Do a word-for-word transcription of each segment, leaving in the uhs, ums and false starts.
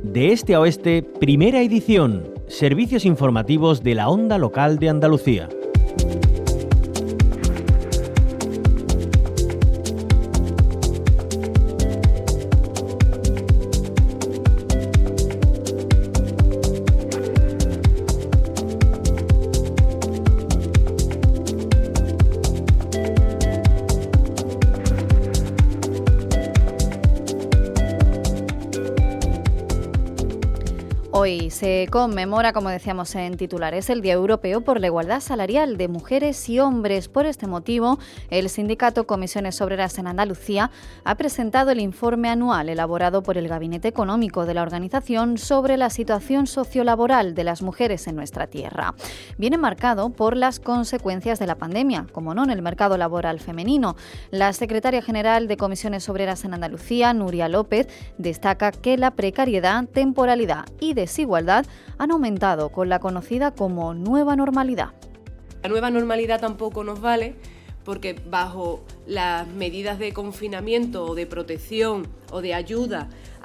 De este a oeste, primera edición. Servicios informativos de la Onda Local de Andalucía. Hoy se conmemora, como decíamos en titulares, el Día Europeo por la Igualdad Salarial de Mujeres y Hombres. Por este motivo, el sindicato Comisiones Obreras en Andalucía ha presentado el informe anual elaborado por el Gabinete Económico de la organización sobre la situación sociolaboral de las mujeres en nuestra tierra. Viene marcado por las consecuencias de la pandemia, como no, en el mercado laboral femenino. La secretaria general de Comisiones Obreras en Andalucía, Nuria López, destaca que la precariedad, temporalidad y desigualdad han aumentado con la conocida como nueva normalidad. La nueva normalidad tampoco nos vale porque bajo las medidas de confinamiento o de protección o de ayuda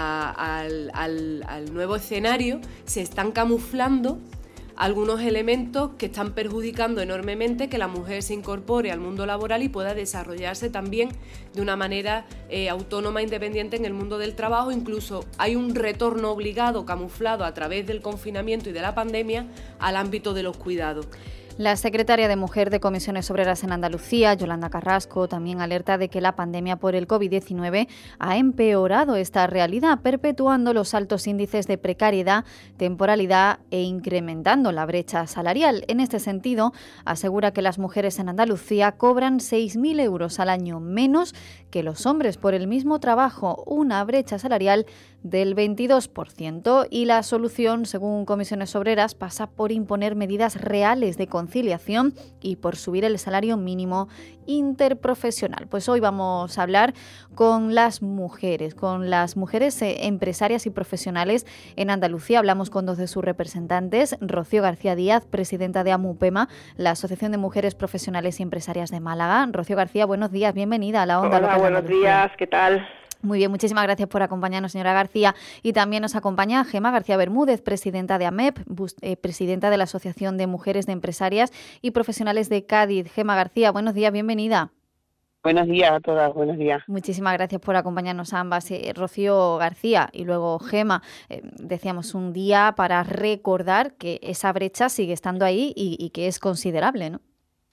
a, al, al, al nuevo escenario se están camuflando algunos elementos que están perjudicando enormemente que la mujer se incorpore al mundo laboral y pueda desarrollarse también de una manera eh, autónoma e independiente en el mundo del trabajo. Incluso hay un retorno obligado, camuflado a través del confinamiento y de la pandemia, al ámbito de los cuidados. La secretaria de Mujer de Comisiones Obreras en Andalucía, Yolanda Carrasco, también alerta de que la pandemia por el COVID diecinueve ha empeorado esta realidad, perpetuando los altos índices de precariedad, temporalidad e incrementando la brecha salarial. En este sentido, asegura que las mujeres en Andalucía cobran seis mil euros al año menos que los hombres por el mismo trabajo, una brecha salarial del veintidós por ciento, y la solución, según Comisiones Obreras, pasa por imponer medidas reales de conciliación y por subir el salario mínimo interprofesional. Pues hoy vamos a hablar con las mujeres, con las mujeres eh, empresarias y profesionales en Andalucía. Hablamos con dos de sus representantes, Rocío García Díaz, presidenta de AMUPEMA, la Asociación de Mujeres Profesionales y Empresarias de Málaga. Rocío García, buenos días, bienvenida a la Onda Local. Hola, buenos días, ¿qué tal? Muy bien, muchísimas gracias por acompañarnos, señora García. Y también nos acompaña Gema García Bermúdez, presidenta de AMEP, eh, presidenta de la Asociación de Mujeres de Empresarias y Profesionales de Cádiz. Gema García, buenos días, bienvenida. Buenos días a todas, buenos días. Muchísimas gracias por acompañarnos a ambas. Eh, Rocío García y luego Gema, eh, decíamos un día para recordar que esa brecha sigue estando ahí y, y que es considerable, ¿no?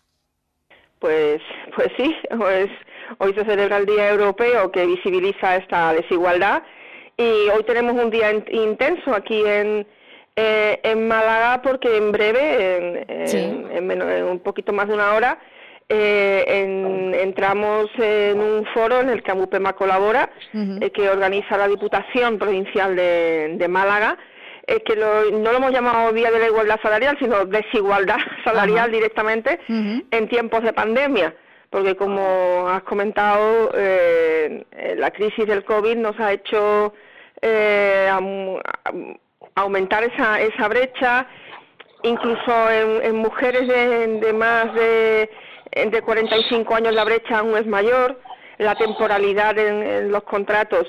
Pues, pues sí, pues hoy se celebra el Día Europeo que visibiliza esta desigualdad y hoy tenemos un día in- intenso aquí en, eh, en Málaga porque en breve, en, sí. en, en, menos, en un poquito más de una hora, eh, en, entramos en un foro en el que AMUPEMA colabora, uh-huh. eh, que organiza la Diputación Provincial de, de Málaga. Eh, que lo, no lo hemos llamado Día de la Igualdad Salarial, sino desigualdad salarial, uh-huh. directamente, uh-huh. en tiempos de pandemia, porque como has comentado, eh, la crisis del COVID nos ha hecho eh, am, am, aumentar esa, esa brecha, incluso en, en mujeres de, de más de, de cuarenta y cinco años la brecha aún es mayor, la temporalidad en, en los contratos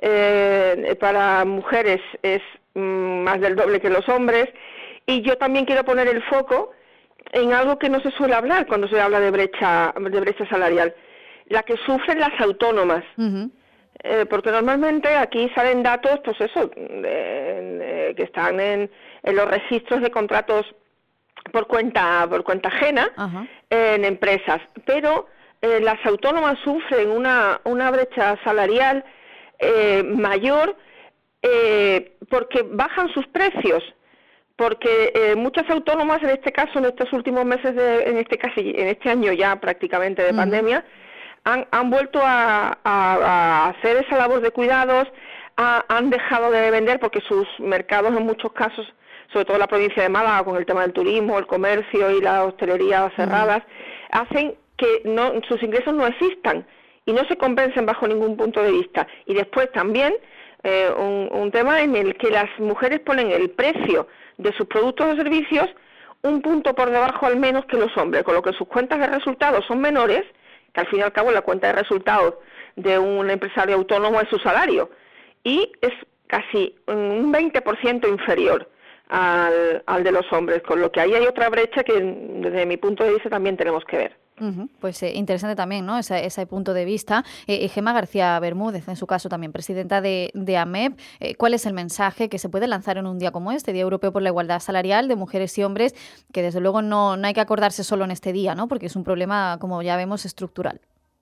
eh, para mujeres es más del doble que los hombres, y yo también quiero poner el foco en algo que no se suele hablar cuando se habla de brecha de brecha salarial, la que sufren las autónomas, uh-huh. eh, porque normalmente aquí salen datos, pues eso, de, de, que están en, en los registros de contratos por cuenta por cuenta ajena, uh-huh. eh, en empresas, pero eh, las autónomas sufren una una brecha salarial eh, mayor. Eh, porque bajan sus precios, porque eh, muchas autónomas en este caso, en estos últimos meses, de, en este casi, en este año ya prácticamente de uh-huh. pandemia, han, han vuelto a, a, a hacer esa labor de cuidados, a, han dejado de vender porque sus mercados en muchos casos, sobre todo en la provincia de Málaga, con el tema del turismo, el comercio y la hostelería cerradas, uh-huh. hacen que no, sus ingresos no existan y no se compensen bajo ningún punto de vista. Y después también Eh, un, un tema en el que las mujeres ponen el precio de sus productos o servicios un punto por debajo al menos que los hombres, con lo que sus cuentas de resultados son menores, que al fin y al cabo la cuenta de resultados de un empresario autónomo es su salario, y es casi un veinte por ciento inferior al, al de los hombres, con lo que ahí hay otra brecha que desde mi punto de vista también tenemos que ver. Uh-huh. Pues eh, interesante también, ¿no? Ese, ese punto de vista. Eh, Gemma García Bermúdez, en su caso también, presidenta de, de AMEP, eh, ¿cuál es el mensaje que se puede lanzar en un día como este, Día Europeo por la Igualdad Salarial de Mujeres y Hombres, que desde luego no, no hay que acordarse solo en este día, ¿no? Porque es un problema, como ya vemos, estructural.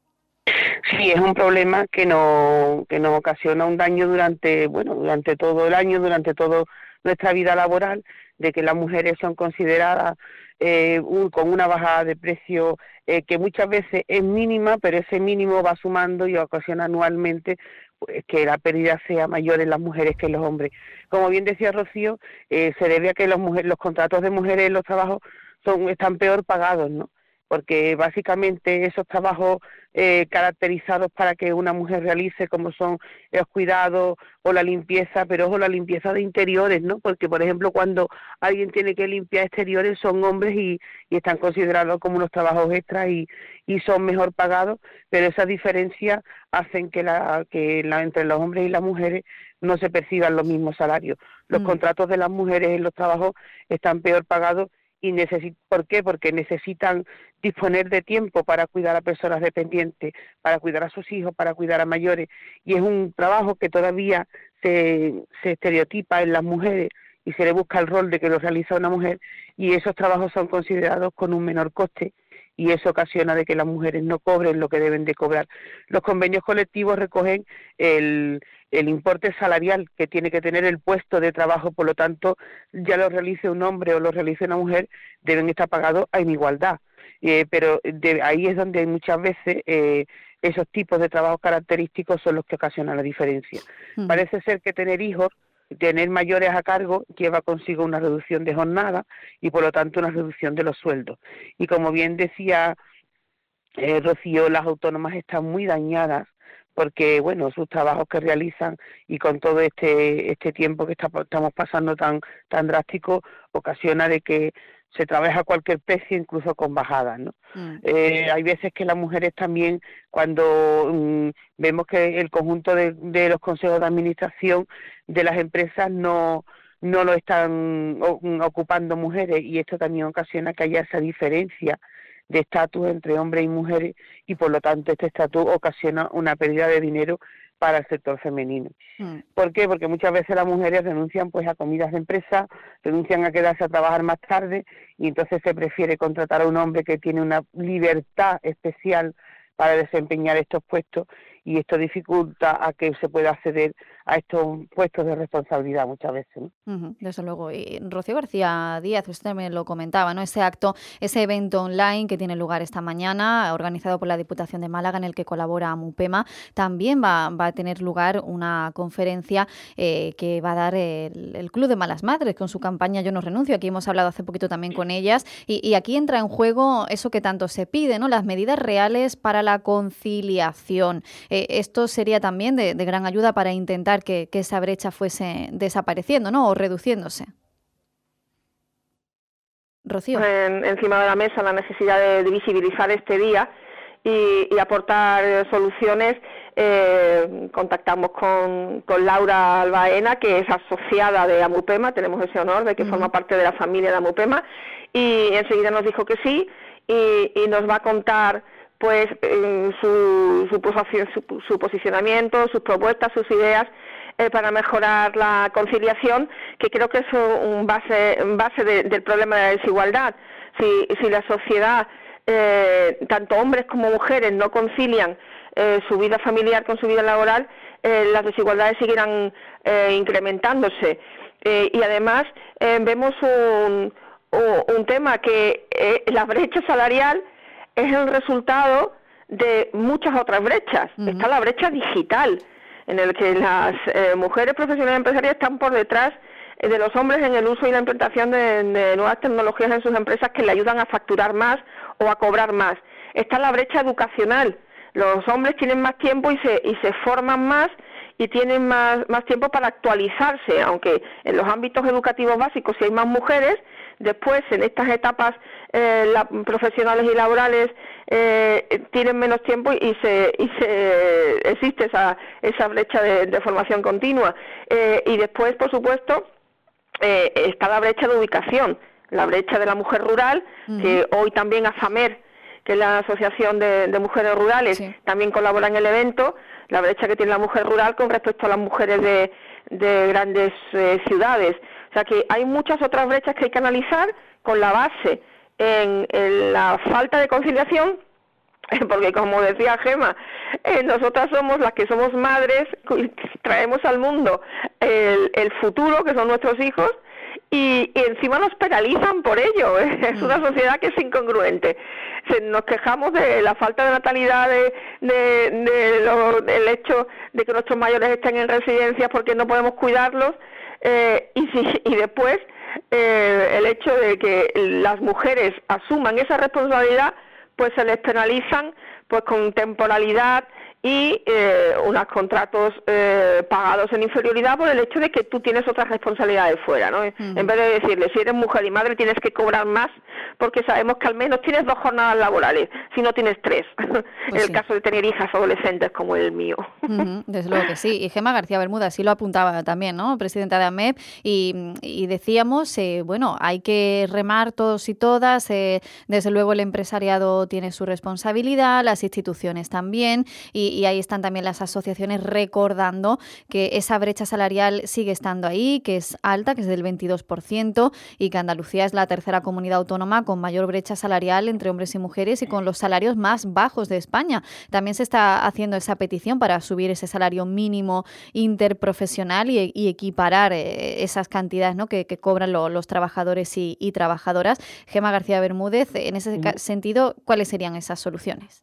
Sí, es un problema que no que nos ocasiona un daño durante, bueno, durante todo el año, durante toda nuestra vida laboral, de que las mujeres son consideradas eh, un, con una bajada de precio eh, que muchas veces es mínima, pero ese mínimo va sumando y ocasiona anualmente pues, que la pérdida sea mayor en las mujeres que en los hombres. Como bien decía Rocío, eh, se debe a que los, mujeres, los contratos de mujeres en los trabajos son están peor pagados, ¿no? Porque básicamente esos trabajos eh, caracterizados para que una mujer realice, como son los cuidados o la limpieza, pero ojo, la limpieza de interiores, ¿no? Porque, por ejemplo, cuando alguien tiene que limpiar exteriores son hombres y, y están considerados como unos trabajos extras y, y son mejor pagados, pero esas diferencias hacen que, la, que la, entre los hombres y las mujeres no se perciban los mismos salarios. Los mm. contratos de las mujeres en los trabajos están peor pagados. Y necesi- ¿Por qué? Porque necesitan disponer de tiempo para cuidar a personas dependientes, para cuidar a sus hijos, para cuidar a mayores. Y es un trabajo que todavía se, se estereotipa en las mujeres y se le busca el rol de que lo realiza una mujer, y esos trabajos son considerados con un menor coste, y eso ocasiona de que las mujeres no cobren lo que deben de cobrar. Los convenios colectivos recogen el, el importe salarial que tiene que tener el puesto de trabajo, por lo tanto, ya lo realice un hombre o lo realice una mujer, deben estar pagados en igualdad. Eh, pero de, ahí es donde muchas veces eh, esos tipos de trabajos característicos son los que ocasionan la diferencia. Mm. Parece ser que tener hijos, tener mayores a cargo, lleva consigo una reducción de jornada y por lo tanto una reducción de los sueldos. Y como bien decía eh, Rocío, las autónomas están muy dañadas porque, bueno, sus trabajos que realizan y con todo este este tiempo que está, estamos pasando tan tan drástico, ocasiona de que se trabaja a cualquier precio, incluso con bajadas, ¿no? Mm. Eh, hay veces que las mujeres también, cuando mm, vemos que el conjunto de, de los consejos de administración de las empresas no no lo están o, ocupando mujeres, y esto también ocasiona que haya esa diferencia de estatus entre hombres y mujeres, y por lo tanto este estatus ocasiona una pérdida de dinero para el sector femenino. Mm. ¿Por qué? Porque muchas veces las mujeres renuncian pues a comidas de empresa, renuncian a quedarse a trabajar más tarde, y entonces se prefiere contratar a un hombre que tiene una libertad especial para desempeñar estos puestos, y esto dificulta a que se pueda acceder a estos puestos de responsabilidad muchas veces, ¿no? Uh-huh, desde luego. Y Rocío García Díaz, usted me lo comentaba, ¿no? Ese acto, ese evento online que tiene lugar esta mañana, organizado por la Diputación de Málaga, en el que colabora MUPEMA, también va, va a tener lugar una conferencia eh, que va a dar el, el Club de Malas Madres con su campaña Yo no renuncio. Aquí hemos hablado hace poquito también con ellas, y, y aquí entra en juego eso que tanto se pide, ¿no? Las medidas reales para la conciliación. Eh, esto sería también de, de gran ayuda para intentar que, que esa brecha fuese desapareciendo, ¿no? O reduciéndose. Rocío. En, encima de la mesa la necesidad de, de visibilizar este día y, y aportar soluciones. Eh, contactamos con, con Laura Albaena, que es asociada de AMUPEMA, tenemos ese honor de que uh-huh. forma parte de la familia de AMUPEMA, y enseguida nos dijo que sí, y, y nos va a contar pues eh, su, su, posición, su, su posicionamiento, sus propuestas, sus ideas eh, para mejorar la conciliación, que creo que es un base, base de, del problema de la desigualdad. Si, si la sociedad, eh, tanto hombres como mujeres, no concilian eh, su vida familiar con su vida laboral, eh, las desigualdades seguirán eh, incrementándose. Eh, y además eh, vemos un, un, un tema que eh, la brecha salarial es el resultado de muchas otras brechas. Uh-huh. Está la brecha digital, en el que las eh, mujeres profesionales empresarias están por detrás eh, de los hombres en el uso y la implantación de, de nuevas tecnologías en sus empresas que le ayudan a facturar más o a cobrar más. Está la brecha educacional. Los hombres tienen más tiempo y se, y se forman más y tienen más, más tiempo para actualizarse, aunque en los ámbitos educativos básicos, si hay más mujeres, después en estas etapas eh, la, profesionales y laborales eh, tienen menos tiempo y se y se existe esa esa brecha de, de formación continua. Eh, y después, por supuesto, eh, está la brecha de ubicación, la brecha de la mujer rural, uh-huh. que hoy también ASAMER, que es la Asociación de, de Mujeres Rurales, sí. también colabora en el evento, la brecha que tiene la mujer rural con respecto a las mujeres de, de grandes eh, ciudades. O sea que hay muchas otras brechas que hay que analizar con la base en, en la falta de conciliación, porque como decía Gema, eh, nosotras somos las que somos madres, traemos al mundo el, el futuro, que son nuestros hijos, y, y encima nos penalizan por ello. ¿eh? Es una sociedad que es incongruente. Se, nos quejamos de la falta de natalidad, de, de, de lo, del hecho de que nuestros mayores estén en residencias porque no podemos cuidarlos, eh, y, si, y después eh, el hecho de que las mujeres asuman esa responsabilidad, pues se les penalizan pues con temporalidad y eh, unos contratos eh, pagados en inferioridad por el hecho de que tú tienes otras responsabilidades fuera, ¿no? Uh-huh. En vez de decirle, si eres mujer y madre tienes que cobrar más, porque sabemos que al menos tienes dos jornadas laborales, si no tienes tres, pues en el sí. caso de tener hijas adolescentes como el mío. Uh-huh, desde luego que sí, y Gema García Bermúdez así lo apuntaba también, ¿no? Presidenta de AMEP, y, y decíamos, eh, bueno, hay que remar todos y todas, eh, desde luego el empresariado tiene su responsabilidad, las instituciones también, y Y ahí están también las asociaciones recordando que esa brecha salarial sigue estando ahí, que es alta, que es del veintidós por ciento, y que Andalucía es la tercera comunidad autónoma con mayor brecha salarial entre hombres y mujeres y con los salarios más bajos de España. También se está haciendo esa petición para subir ese salario mínimo interprofesional y, y equiparar eh, esas cantidades, ¿no? que, que cobran lo, los trabajadores y, y trabajadoras. Gema García Bermúdez, en ese sí. sentido, ¿cuáles serían esas soluciones?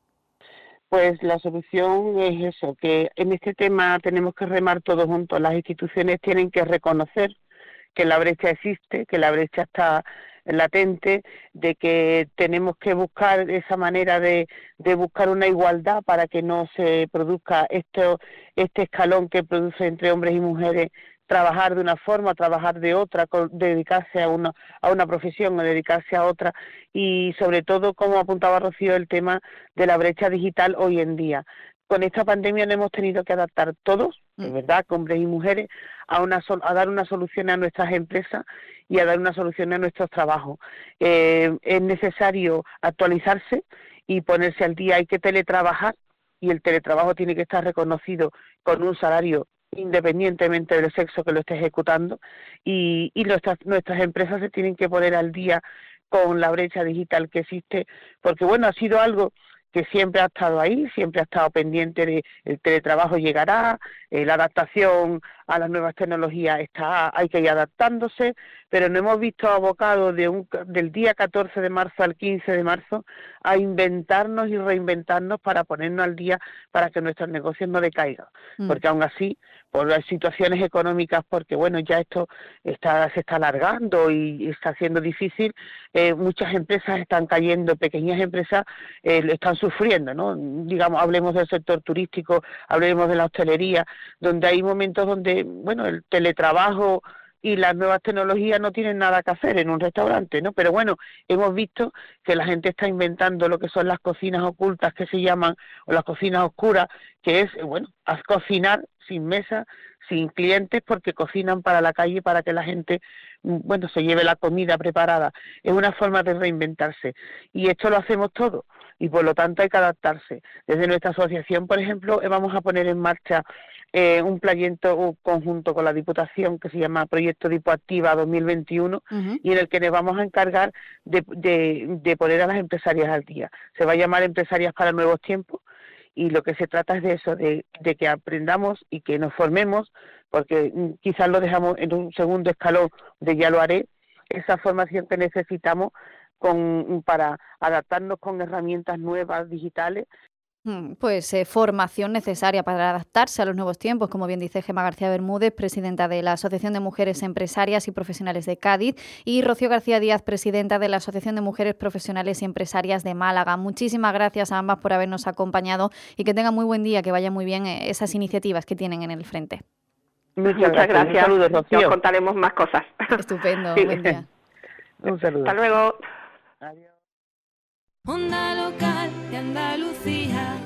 Pues la solución es eso, que en este tema tenemos que remar todos juntos. Las instituciones tienen que reconocer que la brecha existe, que la brecha está latente, de que tenemos que buscar esa manera de, de buscar una igualdad para que no se produzca esto, este escalón que produce entre hombres y mujeres, trabajar de una forma, trabajar de otra, dedicarse a una a una profesión o dedicarse a otra, y sobre todo, como apuntaba Rocío, el tema de la brecha digital hoy en día. Con esta pandemia nos hemos tenido que adaptar todos, es verdad, hombres y mujeres, a una a dar una solución a nuestras empresas y a dar una solución a nuestros trabajos. Eh, es necesario actualizarse y ponerse al día. Hay que teletrabajar y el teletrabajo tiene que estar reconocido con un salario independientemente del sexo que lo esté ejecutando, y, y nuestras, nuestras empresas se tienen que poner al día con la brecha digital que existe, porque bueno, ha sido algo que siempre ha estado ahí, siempre ha estado pendiente de el teletrabajo llegará, eh, la adaptación a las nuevas tecnologías está, hay que ir adaptándose, pero no hemos visto abocados de un, del día catorce de marzo al quince de marzo a inventarnos y reinventarnos para ponernos al día para que nuestros negocios no decaigan, mm. porque aún así, por las situaciones económicas, porque bueno, ya esto está se está alargando y está siendo difícil, eh, muchas empresas están cayendo, pequeñas empresas eh, están sufriendo, ¿no? Digamos, hablemos del sector turístico, hablemos de la hostelería, donde hay momentos donde, bueno, el teletrabajo y las nuevas tecnologías no tienen nada que hacer en un restaurante, ¿no? Pero bueno, hemos visto que la gente está inventando lo que son las cocinas ocultas, que se llaman, o las cocinas oscuras, que es, bueno, a cocinar sin mesa, sin clientes, porque cocinan para la calle, para que la gente, bueno, se lleve la comida preparada. Es una forma de reinventarse. Y esto lo hacemos todos, y por lo tanto hay que adaptarse. Desde nuestra asociación, por ejemplo, vamos a poner en marcha eh, un proyecto conjunto con la Diputación que se llama Proyecto Dipoactiva dos mil veintiuno, uh-huh. y en el que nos vamos a encargar de, de, de poner a las empresarias al día. Se va a llamar Empresarias para Nuevos Tiempos, y lo que se trata es de eso, de, de que aprendamos y que nos formemos, porque quizás lo dejamos en un segundo escalón de ya lo haré, esa formación que necesitamos con para adaptarnos con herramientas nuevas, digitales. Pues eh, formación necesaria para adaptarse a los nuevos tiempos, como bien dice Gema García Bermúdez, presidenta de la Asociación de Mujeres Empresarias y Profesionales de Cádiz, y Rocío García Díaz, presidenta de la Asociación de Mujeres Profesionales y Empresarias de Málaga. Muchísimas gracias a ambas por habernos acompañado y que tengan muy buen día, que vayan muy bien eh, esas iniciativas que tienen en el frente. Muchas, Muchas gracias. gracias. Saludos, Rocío. Os contaremos más cosas. Estupendo. Buen día. Un saludo. Hasta luego. Adiós. Onda Local de Andalucía.